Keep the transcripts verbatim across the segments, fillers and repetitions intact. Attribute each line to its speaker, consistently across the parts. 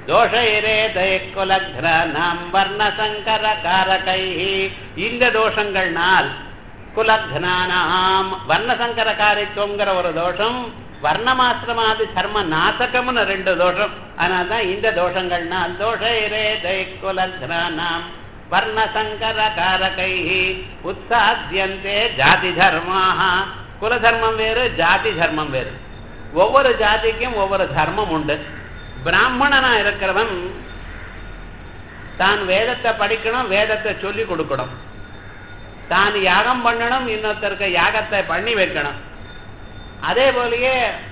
Speaker 1: தோஷைரேதை குலக்னாம் வர்ண சங்கர காரகை. இந்த தோஷங்கள்னால் குலக்னானாம் வர்ணசங்கர காரித்துவங்கிற ஒரு தோஷம், வர்ணமாசிரமாதி தர்ம நாசகம்னு ரெண்டு தோஷம். அதனால்தான் இந்த தோஷங்கள்னால் தோஷைரேதை குலக்னானாம் வர்ணசங்கர காரகை உத்சாத்தியந்தே ஜாதி தர்மாக. குலதர்மம் வேறு, ஜாதி தர்மம் வேறு. ஒவ்வொரு ஜாதிக்கும் ஒவ்வொரு தர்மம் உண்டு. பிராமணனா இருக்கிறவன் தான் வேதத்தை படிக்கணும், வேதத்தை சொல்லி கொடுக்கணும். தான் யாகம் பண்ணணும், இன்னொருத்தருக்கு யாகத்தை பண்ணி வைக்கணும். அதே போலயே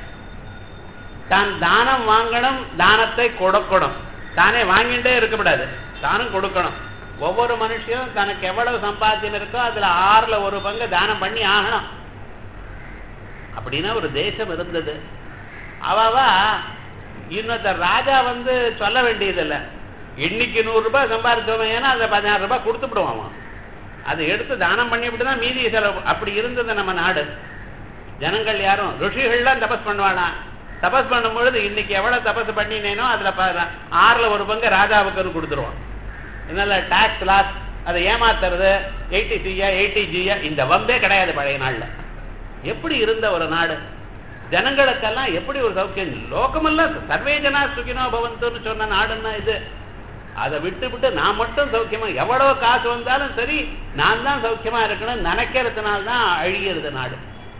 Speaker 1: தான் தானம் வாங்கணும், தானத்தை கொடுக்கணும். தானே வாங்கிட்டே இருக்கக்கூடாது, தானும் கொடுக்கணும். ஒவ்வொரு மனுஷனும் தனக்கு எவ்வளவு சம்பாத்தியம் இருக்கோ அதுல ஆறுல ஒரு பங்கு தானம் பண்ணி ஆகணும். அப்படின்னா ஒரு தேசம் இருந்தது. அவவா இன்னொருத்தர் ராஜா வந்து சொல்ல வேண்டியதில்லை, இன்னைக்கு நூறு ரூபாய் சம்பாதிச்சோம், ஏன்னா அதை பதினாறு ரூபாய் கொடுத்து விடுவான். அதை எடுத்து தானம் பண்ணிவிட்டுதான் மீதி செலவு. அப்படி இருந்தது நம்ம நாடு. ஜனங்கள் யாரும் ருஷிகள்லாம் தபஸ் பண்ணுவானா, தபஸ் பண்ணும் பொழுது இன்னைக்கு எவ்வளவு தபஸ் பண்ணினேனோ அதுல ஆறுல ஒரு பங்கு ராஜாவுக்கு கொடுத்துருவான். இதனால டாக்ஸ் லாஸ், அதை ஏமாத்துறது, எயிட்டி சியா எயிட்டி ஜியா இந்த வம்பே கிடையாது பழைய நாள்ல. எப்படி இருந்த ஒரு நாடு, ஜனங்களுக்கெல்லாம் எப்படி ஒரு சௌக்கியம். லோகமெல்லாம் சர்வே ஜனா சுகினோ பவந்துன்னு சொன்ன நாடுன்னா இது. அதை விட்டு விட்டு நான் மட்டும் சௌக்கியமா, எவ்வளவு காசு வந்தாலும் சரி நான் தான் சௌக்கியமா இருக்கணும் நினைக்கிறதுனால்தான் அழிகிறது நாடு.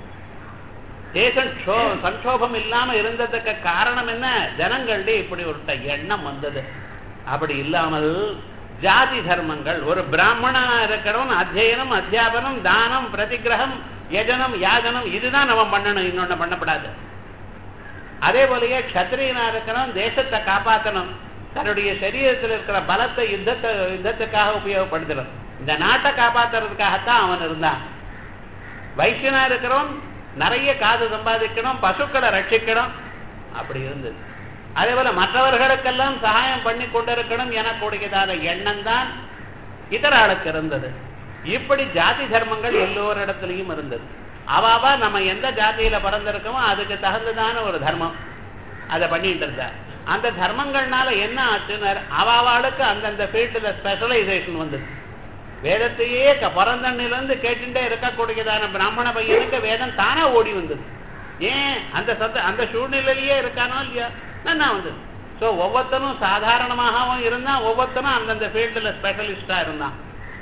Speaker 1: தேசம் சங்கோபம் இல்லாம இருந்ததுக்கு காரணம் என்ன? ஜனங்களுடைய இப்படி ஒரு எண்ணம் வந்தது. அப்படி இல்லாமல் ஜாதி தர்மங்கள், ஒரு பிராமணனா இருக்கிறவன் அத்தியனம், அத்தியாபனம், தானம், பிரதிகிரகம், யஜனம், யாஜனம் இதுதான் நம்ம பண்ணணும், இன்னொன்னு பண்ணப்படாது. அதே போலயே க்ஷத்ரியனா இருக்கிறவன் தேசத்தை காப்பாற்றணும், தன்னுடைய சரீரத்தில் இருக்கிற பலத்தை யுத்தத்தை யுத்தத்துக்காக உபயோகப்படுத்தணும், இந்த நாட்டை காப்பாற்றுறதுக்காகத்தான் அவன் இருந்தான். வைசியனா இருக்கிறவன் நிறைய காசு சம்பாதிக்கணும், பசுக்களை ரட்சிக்கணும், அப்படி இருந்தது. அதே போல மற்றவர்களுக்கெல்லாம் சகாயம் பண்ணி கொண்டிருக்கணும் எனக்கூடியதான எண்ணம் தான் இதர ஆளுக்கு இருந்தது. இப்படி ஜாதி தர்மங்கள் எல்லோரிடத்திலையும் இருந்தது. அவாவா நம்ம எந்த ஜாதியில பிறந்திருக்கோமோ அதுக்கு தகுந்ததான ஒரு தர்மம் அதை பண்ணிட்டு இருந்தா. அந்த தர்மங்கள்னால என்ன ஆச்சுன்னு அவாவாளுக்கு அந்தந்த ஃபீல்டுல ஸ்பெஷலைசேஷன் வந்தது. வேதத்தையே பிறந்தண்ணிலிருந்து கேட்டுட்டே இருக்கக்கூடியதான பிராமண பையனுக்கு வேதம் தானா ஓடி வந்தது. ஏன்? அந்த சத்த அந்த சூழ்நிலையிலேயே இருக்கானோ இல்லையா என்ன வந்தது. ஸோ ஒவ்வொருத்தரும் சாதாரணமாகவும் இருந்தான், ஒவ்வொருத்தரும் அந்தந்த ஃபீல்டுல ஸ்பெஷலிஸ்டா இருந்தான்.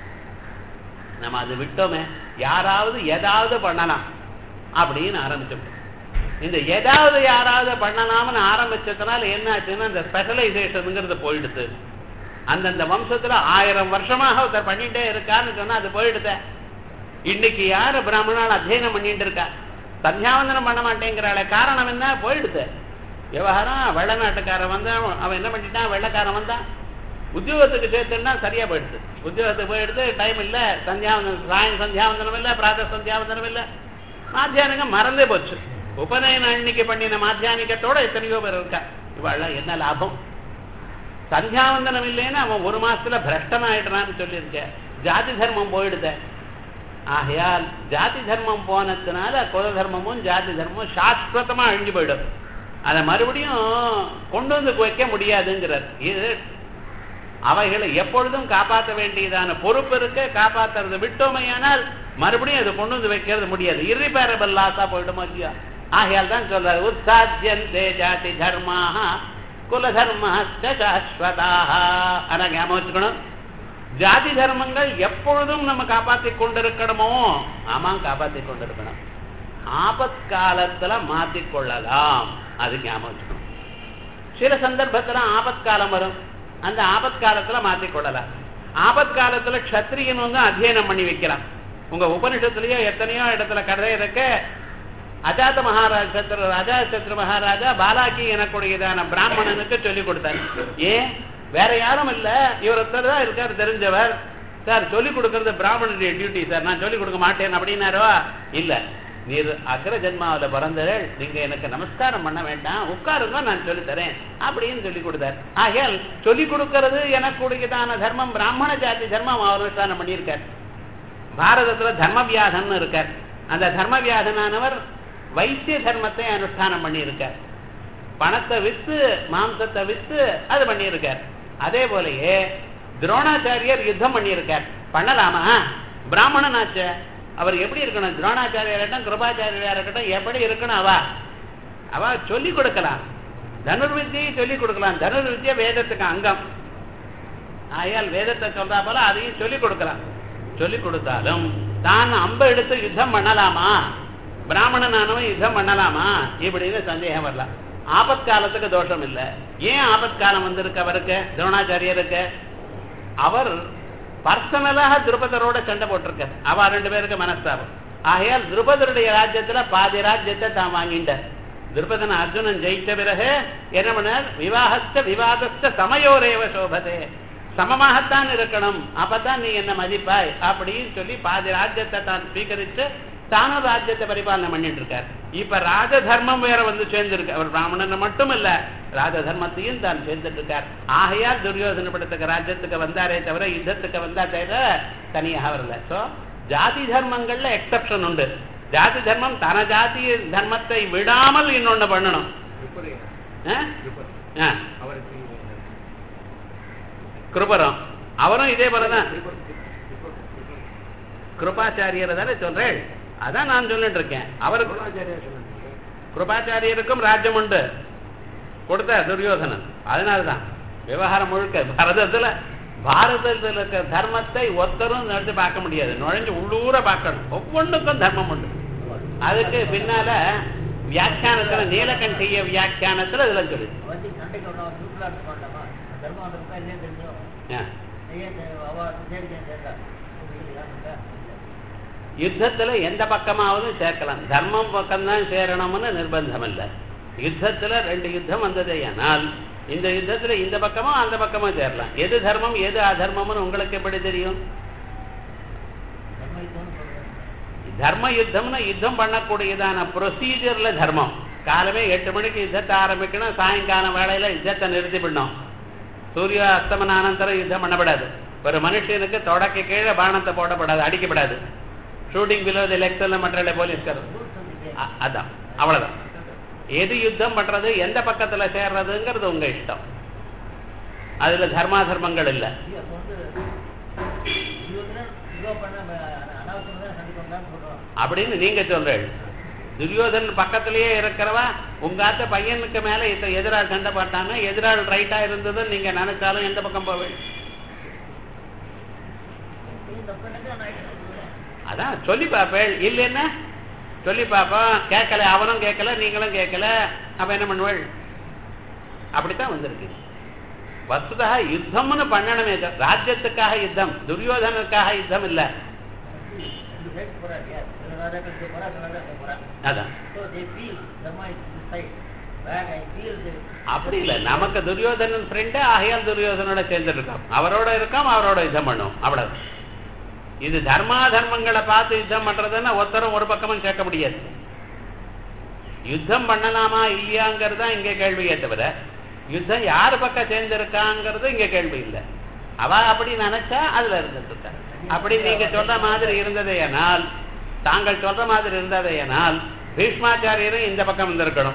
Speaker 1: நம்ம அது விட்டோமே, யாராவது ஏதாவது பண்ணலாம் அப்படின்னு ஆரம்பிச்சோம். இந்த ஏதாவது யாராவது பண்ணலாம்னு ஆரம்பிச்சதுனால என்ன ஆச்சுன்னா இந்த ஸ்பெஷலைசேஷனுங்கிறது போயிடுது. அந்தந்த வம்சத்துல ஆயிரம் வருஷமாக ஒருத்தர் பண்ணிட்டே இருக்கான்னு சொன்னா அது போயிடுத. இன்னைக்கு யாரு பிராமணால் அத்தியனம் பண்ணிட்டு இருக்கா, சந்தியாவந்தனம் பண்ண மாட்டேங்கிறாளே, காரணம் என்ன? போயிடுது விவகாரம். வெள்ள நாட்டுக்காரன் வந்து அவன் என்ன பண்ணிட்டான், வெள்ளக்காரன் வந்தான் உத்தியோகத்துக்கு சேர்த்துன்னா சரியா போயிடுது. உத்தியோகத்துக்கு போயிடுது, டைம் இல்லை, சந்தியாவந்தனம் சாயம் சந்தியாவந்தனம் இல்லை, பிராத சந்தியாவந்தனம் இல்லை, மாத்தியானிகம் மறந்தே போச்சு. உபநயன அன்னைக்கு பண்ணின மாத்தியானிகத்தோட எத்தனையோ பேர் இருக்கா. இவாள் என்ன லாபம்? சந்தியாவந்தனம் இல்லைன்னா அவன் ஒரு மாசத்துல பிரஷ்டன் ஆயிடுறான்னு சொல்லியிருக்க. ஜாதி தர்மம் போயிடுத. ஆகையால் ஜாதி தர்மம் போனதுனால குல தர்மமும் ஜாதி தர்மமும் சாஸ்வதமா அழிஞ்சு போயிடும். அதை மறுபடியும் கொண்டு வந்து வைக்க முடியாதுங்கிறார். இது அவைகளை எப்பொழுதும் காப்பாற்ற வேண்டியதான பொறுப்பு இருக்கு. காப்பாற்றுறது விட்டோமையானால் மறுபடியும் அதை கொண்டு வந்து வைக்கிறது முடியாது. இர்ரிபேரபிள் லாஸா போயிடுமோ இல்லையா? ஆகையால் தான் சொல்றாரு உத்சாத்தியந்தே ஜாதி தர்மாக குலதர்மஸ்ய சாஸ்வதாக. ஆனா ஞாபகம் வச்சுக்கணும், ஜாதி தர்மங்கள் எப்பொழுதும் நம்ம காப்பாற்றி கொண்டிருக்கணுமோ? ஆமா, காப்பாற்றி கொண்டிருக்கணும். ஆபத் காலத்துல மாத்திக்கொள்ளலாம், அது ஞாபகம் வச்சுக்கணும். சில சந்தர்ப்பத்துல ஆபத் காலம் வரும், அந்த ஆபத் காலத்துல மாத்திக்கொள்ளலாம். ஆபத் காலத்துல க்ஷத்ரியன் வந்து அத்தியனம் பண்ணி வைக்கலாம். உங்க உபனிஷத்துலயோ எத்தனையோ இடத்துல கதை இருக்க. அஜாத மகாராஜ் சத்ரு அஜாத சத்ரு மகாராஜா பாலாக்கி எனக்கூடியதான பிராமணனுக்கு சொல்லிக் கொடுத்தார். ஏன்? வேற யாரும் இல்ல, இவர் ஒருத்தர் தான் இருக்கார் தெரிஞ்சவர். சார் சொல்லிக் கொடுக்கறது பிராமணனுடைய டியூட்டி சார், நான் சொல்லிக் கொடுக்க மாட்டேன் அப்படின்னாரோ. இல்ல, நீர் அக்ர ஜென்மாவில பிறந்தவர்கள், நீங்க எனக்கு நமஸ்காரம் பண்ண வேண்டாம், உட்காருங்க, நான் சொல்லித்தரேன் அப்படின்னு சொல்லி கொடுத்தார். ஆகையால் சொல்லிக் கொடுக்கறது எனக்கூடியதான தர்மம் பிராமண ஜாதி தர்மம் அவர் அனுஷ்டானம் பண்ணியிருக்கார். பாரதத்துல தர்மவியாதன் இருக்கார். அந்த தர்மவியாதனானவர் வைத்திய தர்மத்தை அனுஷ்டானம் பண்ணி இருக்கார். பணத்தை வித்து மாம்சத்தை வித்து அது பண்ணியிருக்கார். அதே போலயே துரோணாச்சாரியர் யுத்தம் பண்ணியிருக்கார். பண்ணலாமா? பிராமணன் ஆச்சு, அவர் எப்படி இருக்கணும்? துரோணாச்சாரியா இருக்கட்டும் கிருபாச்சாரியா இருக்கட்டும் எப்படி இருக்கணும்? அவ அவ சொல்லிக் கொடுக்கலாம், தனுர்வித்தியை சொல்லிக் கொடுக்கலாம். தனுர்வித்தியை வேதத்துக்கு அங்கம். ஆயால் வேதத்தை சொல்றா போல அதையும் சொல்லிக் கொடுக்கலாம். சொல்லிக் கொடுத்தாலும் தான் அம்ப எடுத்து யுத்தம் பண்ணலாமா? பிராமணனானவன் யுத்தம் பண்ணலாமா இப்படின்னு சந்தேகம் வரலாம். ஆபத்காலத்துக்கு தோஷம் இல்லை. ஏன் ஆபத்காலம் வந்திருக்கு அவருக்கு? துரோணாச்சாரியருக்கு அவர் பர்சனலாக துருபதரோட சண்டை போட்டிருக்கார். அவ ரெண்டு பேருக்கு மனஸ்தாபம். ஆகையால் துருபதருடைய ராஜ்யத்துல பாதி ராஜ்யத்தை தான் வாங்கிட்டார். துருபதன் அர்ஜுனன் ஜெயித்த பிறகு என்ன பண்ணார்? விவாகத்த விவாதத்த சமயோரேவ சோபதே, சமமாகத்தான் இருக்கணும், அப்பதான் நீ என்ன மதிப்பாய் அப்படின்னு சொல்லி பாதி ராஜ்யத்தை தான் ஸ்வீகரித்து தானும் ராஜ்யத்தை பரிபாலனை பண்ணிட்டு இருக்கார். இப்ப ராஜ தர்மம் வேற வந்து சேர்ந்திருக்கு. அவர் பிராமணன் மட்டும் இல்ல, ராஜ தர்மத்தையும் தான் சேர்ந்துட்டு இருக்கார். ஆகையால் துரியோதன படத்துக்கு ராஜ்யத்துக்கு வந்தாரே தவிர யுத்தத்துக்கு வந்தா தவிர தனியாக வரல. சோ ஜாதி தர்மங்கள்ல எக்ஸப்ஷன் உண்டு. ஜாதி தர்மம் தன ஜாதி தர்மத்தை விடாமல் இன்னொன்னு பண்ணணும். கிருபரம் அவரும் இதே போலதான். கிருபாச்சாரியர் தானே சொல்றேன், அதான் நான் சொல்லிட்டு இருக்கேன். அவருக்கு கிருபாச்சாரியருக்கும் ராஜ்யம் உண்டு கொடுத்த துரியோதனன். அதனாலதான் விவகாரம் முழுக்க பாரதத்துல பாரதத்தில் இருக்க தர்மத்தை ஒருத்தரும் நடத்தி பார்க்க முடியாது. நுழைஞ்சு உள்ளூர பார்க்கணும். ஒவ்வொன்றுக்கும் தர்மம் உண்டு. அதுக்கு பின்னால வியாக்கியானத்துல நீலகண்டிய வியாக்கியானத்துல இதுல சொல்லு. யுத்தத்துல எந்த பக்கமாவது சேர்க்கலாம். தர்மம் பக்கம்தான் சேரணும்னு நிர்பந்தம் இல்லை. யுத்தத்துல ரெண்டு யுத்தம் வந்ததே ஆனால் இந்த யுத்தத்துல இந்த பக்கமும் அந்த பக்கமும் சேரலாம். எது தர்மம் எது அதர்மம்னு உங்களுக்கு எப்படி தெரியும்? தர்ம யுத்தம்னா யுத்தம் பண்ணக்கூடியதான ப்ரொசீஜர்ல தர்மம். காலமே எட்டு மணிக்கு யுத்தத்தை ஆரம்பிக்கணும், சாயங்காலம் வேலையில யுத்தத்தை நிறுத்தி விடணும். சூரிய அஸ்தமன அனந்தரம் யுத்தம் பண்ணப்படாது. ஒரு மனுஷனுக்கு தொடக்க கீழே பானத்தை போடப்படாது, அடிக்கப்படாது. ஷூட்டிங் பிலோ தி லெக்ஸ் மற்ற போலீஸ்கார் அதான் அவ்வளவுதான். எது யுத்தம் பண்றது எந்த பக்கத்துல சேர்றதுங்கிறது உங்க இஷ்டம். அதுல தர்மா தர்மங்கள் இல்ல. அப்படின்னு நீங்க சொல்றீங்க. துரியோதன் பக்கத்திலேயே இருக்கிறவா உங்க ஆத்த பையனுக்கு மேல இப்ப எதிரால் சண்டை போட்டாங்க, எதிரால் ரைட்டா இருந்தது நீங்க நினைச்சாலும் எந்த பக்கம் போவேன்? அதான் சொல்லி பாப்பேள். இல்லைன்னா சொல்லி பாப்போம். கேட்கல, அவனும் கேட்கல, நீங்களும் கேட்கல, அப்ப என்ன பண்ணுவேள்? அப்படித்தான் வந்திருக்கு. வஸ்துதா யுத்தம்னு பண்ணணுமே, ராஜ்யத்துக்காக யுத்தம், துரியோதனுக்காக யுத்தம் இல்ல. அப்படி இல்ல. நமக்கு துரியோதனன் ஃப்ரெண்டு, ஆகையால் துரியோதனோட சேர்ந்து இருக்கோம், அவரோட இருக்கோம், அவரோட யுத்தம் பண்ணும், அவ்வளவு. இது தர்மா தர்மங்களை பார்த்து யுத்தம் பண்றதுன்னா ஒருத்தரும் ஒரு பக்கமும் சேர்க்க முடியாது. யுத்தம் பண்ணலாமா இல்லையாங்கிறதா இங்க கேள்வியே தவிர யுத்தம் யாரு பக்கம் சேர்ந்திருக்காங்கிறது இங்க கேள்வி இல்லை. அவ அப்படி நினைச்சா அதுல இருந்துட்டு. அப்படி நீங்க சொல்ற மாதிரி இருந்ததையானால், தாங்கள் சொல்ற மாதிரி இருந்ததையானால் பீஷ்மாச்சாரியரும் இந்த பக்கம் வந்திருக்கணும்.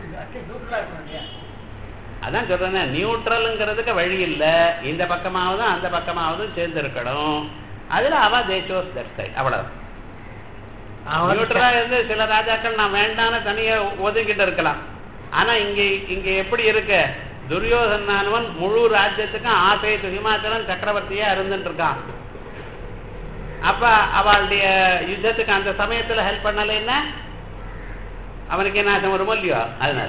Speaker 1: அதான் சொல்றேன், நியூட்ரல்ங்கிறதுக்கு வழி இல்லை. இந்த பக்கமாவது அந்த பக்கமாவது சேர்ந்து இருக்கணும். அதுல அவ தேசோஸ் தட் சைட், அவ்வளவு. நியூட்ரலா இருந்து சில ராஜாக்கள் நான் வேண்டான தனியா ஒதுங்கிட்டு இருக்கலாம். ஆனா இங்க இங்க எப்படி இருக்கு? துரியோதனன் முழு ராஜ்யத்துக்கும் ஆசைத்து ஹிமாச்சலம் சக்கரவர்த்தியா இருந்துட்டு இருக்கான். அப்ப அவளுடைய யுத்தத்துக்கு அந்த சமயத்துல ஹெல்ப் பண்ணல, என்ன அவனுக்கு என்ன ஆசை வருமோ இல்லையோ? அதனால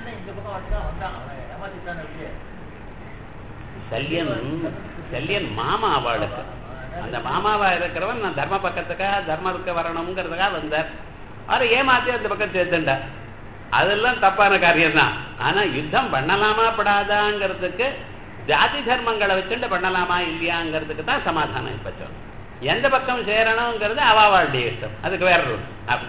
Speaker 1: சல்யன் சல்யன் மாமா அவளுக்கு. அந்த மாமாவா இருக்கிறவன் நான் தர்ம பக்கத்துக்காக தர்மத்துக்கு வரணுங்கிறதுக்காக வந்தார். அவரை ஏமாத்தி அந்த பக்கம் சேர்த்துண்டார். அதெல்லாம் தப்பான காரியம் தான். ஆனா யுத்தம் பண்ணலாமா படாதாங்கிறதுக்கு ஜாதி தர்மங்களை வச்சுட்டு பண்ணலாமா இல்லையாங்கிறதுக்கு தான் சமாதானம். இப்ப சொல்ல எந்த பக்கம் சேரணுங்கிறது அவாவாளுடைய இஷ்டம், அதுக்கு வேற ரூல்.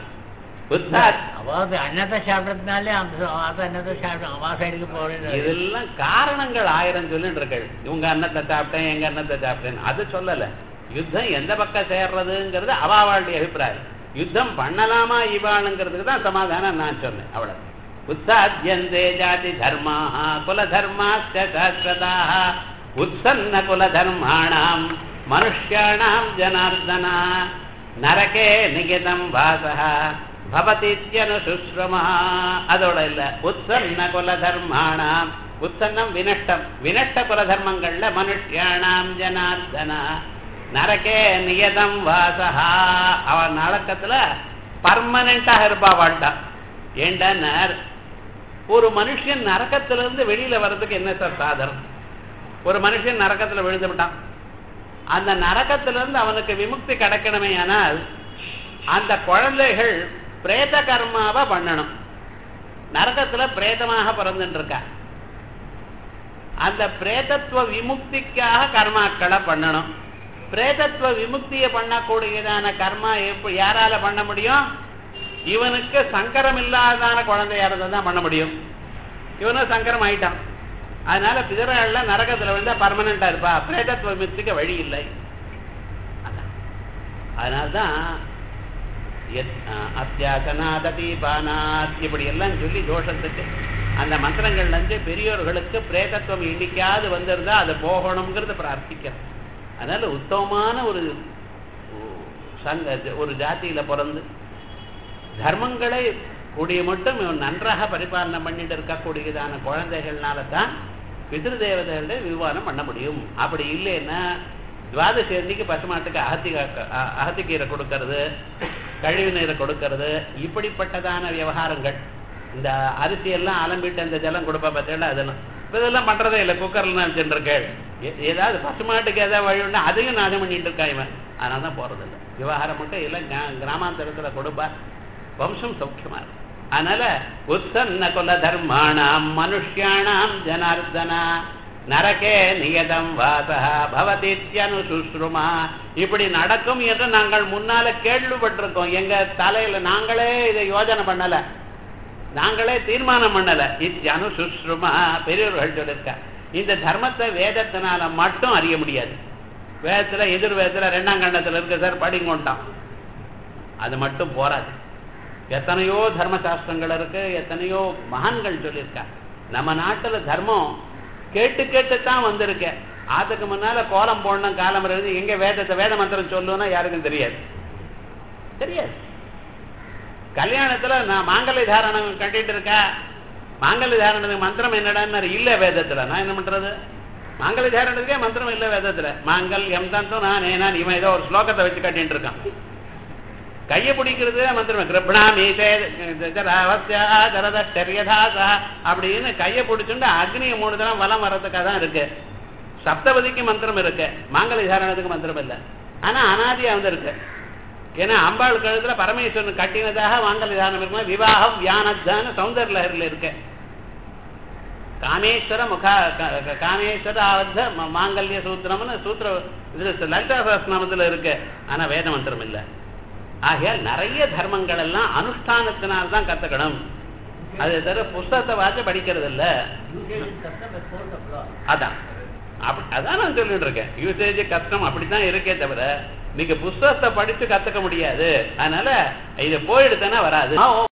Speaker 2: அன்னத்தை சாப்பிடறதுனாலே அன்னத்தை சாப்பிடும் அவா சைடுக்கு போறது.
Speaker 1: இதெல்லாம் காரணங்கள் ஆயிரம் சொல்லிட்டு இருக்கு. இவங்க அன்னத்தை சாப்பிட்டேன், எங்க அன்னத்தை சாப்பிட்டேன், அது சொல்லல. யுத்தம் எந்த பக்கம் சேர்றதுங்கிறது அவாவாளுடைய அபிப்பிராயம். யுத்தம் பண்ணலாமா இவாளுங்கிறதுக்கு தான் சமாதானம் நான் சொன்னேன், அவ்வளவு. உத்தாத்யந்தே ஜாதி தர்மாः குலதர்மாஸ்ச சாஸ்வதாः உத்சன்ன குலதர்மாணாம் மனுஷ்யாணாம் ஜனார்தனா நரகே நிகிதம் வாசः பவதித்யனுசுஸ்ரமா. அதோட இல்ல, உத்சன்ன குலதர்மாணாம், உத்சன்னம் வினஷ்டம், வினஷ்ட குலதர்மங்கள்ல மனுஷ்யாணாம் ஜனார்தனா நரகே நியதம் வாசஹா, அவன் நரக்கத்துல பர்மனண்டாக இருப்பா வாட்டான். ஏண்டனர் ஒரு மனுஷன் நரக்கத்திலிருந்து வெளியில வர்றதுக்கு என்ன சார் சாதனம்? ஒரு மனுஷன் நரக்கத்துல விழுந்து விட்டான், அந்த நரக்கத்திலிருந்து அவனுக்கு விமுக்தி கிடைக்கணுமே ஆனால் அந்த குழந்தைகள் பிரேத கர்மாவை பண்ணணும். நரகத்துல பிரேதமாக பிறந்துட்டு இருக்கா, அந்த பிரேதத்துவ விமுக்திக்காக கர்மாக்களை பண்ணணும். பிரேதத்துவ விமுக்தியை பண்ணக்கூடியதான கர்மா எப்ப யாரால பண்ண முடியும்? இவனுக்கு சங்கரம் இல்லாதான குழந்தையா இருந்தா பண்ண முடியும். இவனும் சங்கரம் ஆயிட்டான், அதனால பிதரால நரகத்துல விழுந்தா பர்மனண்டா இருப்பா, பிரேதத்துவ விமுக்திக்கு வழி இல்லை. அதனால்தான் அத்தியாசனாதீபானாத் இப்படி எல்லாம் சொல்லி தோஷத்துக்கு அந்த மந்திரங்கள்ல இருந்து பெரியோர்களுக்கு பிரேதத்துவம் இன்னைக்காவது வந்திருந்தா அது போகணுங்கிறது பிரார்த்திக்கிறோம். அதனால உத்தமமான ஒரு சங்க ஒரு ஜாதியில பிறந்து தர்மங்களை கூடிய மட்டும் நன்றாக பரிபாலனை பண்ணிட்டு இருக்கக்கூடியதான குழந்தைகள்னால தான் பிதிரு தேவதைகள விவாதம் பண்ண முடியும். அப்படி இல்லைன்னா துவாதசி அன்னைக்கு பசுமாட்டுக்கு அகத்தி அகத்திக்கீரை கொடுக்கறது, கழிவு நீரை கொடுக்கறது, இப்படிப்பட்டதான விவகாரங்கள். இந்த அரிசி எல்லாம் அலம்பிட்டு அந்த ஜலம் கொடுப்பா பார்த்தீங்களா, அதெல்லாம் இதெல்லாம் பண்றதே இல்லை. குக்கர்ல வச்சுருக்கேள், ஏதாவது பசுமாட்டுக்கு ஏதாவது வழி உண்டா அதையும் நாசம் பண்ணிட்டு இருக்கா இவன். அதனால தான் போறது இல்லை. விவகாரம் மட்டும் எல்லாம் கிராமாந்தரத்துல கொடுப்பா, வம்சம் சௌக்கியமா இருக்கும். அதனால உத்சன்ன குல தர்மாணாம் மனுஷ்யாணாம் ஜனார்தனா நரகே நியதம் வாசஹ பவதித்யனுசுஸ்ருமா. இப்படி நடக்கும் என்று நாங்கள் முன்னால கேள்விப்பட்டிருக்கோம். எங்க தலையில நாங்களே இதை யோஜனை பண்ணல, நாங்களே தீர்மானம் பண்ணல. இத்யனுசுஸ்ருமா பெரியவர்கள் சொல்லிருக்க. இந்த தர்மத்தை வேதத்தினால மட்டும் அறிய முடியாது. வேதத்துல எதிர் வேதத்துல ரெண்டாம் கண்டத்துல இருக்கு சார், படிங்கொண்டான், அது மட்டும் போராது. எத்தனையோ தர்மசாஸ்திரங்கள் இருக்கு, எத்தனையோ மகான்கள் சொல்லியிருக்கா. நம்ம நாட்டுல தர்மம் கேட்டு கேட்டுத்தான் வந்திருக்க. அதுக்கு முன்னால கோலம் போடணும் காலம் இருந்து எங்க வேதத்தை வேத மந்திரம் சொல்லுன்னா யாருக்கும் தெரியாது தெரியாது கல்யாணத்துல நான் மாங்கல்ய தாரணம் கட்டிட்டு இருக்கா, மாங்கல்ய தாரணத்துக்கு மந்திரம் என்னடான்னு இல்ல வேதத்துல. நான் என்ன பண்றது? மாங்கல்ய தாரணத்துக்கே மந்திரம் இல்ல வேதத்துல. மாங்கல்யம் தந்தும் நான் ஏன்னா இவன் ஏதோ ஒரு ஸ்லோகத்தை வச்சு கட்டிட்டு இருக்கான். கையை பிடிக்கிறது மந்திரம் அப்படின்னு கையை பிடிச்சுட்டு அக்னியை மூணு தரம் வலம் வர்றதுக்காக தான் இருக்கு. சப்தபதிக்கு மந்திரம் இருக்கு, மாங்கல்ய தாரணத்துக்கு மந்திரம் இல்லை. ஆனா அனாதியா வந்து இருக்கு. ஏன்னா அம்பாள் கழுத்துல பரமேஸ்வரன் கட்டினதாக மாங்கல்ய தாரணம் இருக்கு. விவாகம் வியானத்தான சௌந்தர்ய லஹரில இருக்கு. காமேஸ்வர முகா காமேஸ்வர ஆவத்த மாங்கல்ய சூத்திரம்னு சூத்திர லலிதா சஹஸ்ரநாமத்துல இருக்கு. ஆனா வேத மந்திரம் இல்லை. ஆகையால் நிறைய தர்மங்கள் எல்லாம் அனுஷ்டானத்தினால்தான் கத்துக்கணும். அது தவிர புஸ்தகத்தை வாசி படிக்கிறது இல்ல. அதான் அதான் நான் சொல்லிட்டு இருக்கேன். யூசேஜ் கஷ்டம் அப்படித்தான் இருக்கே தவிர நீங்க புஸ்தகத்தை படிச்சு கத்துக்க முடியாது. அதனால இதை போயிடுத்தானே வராது.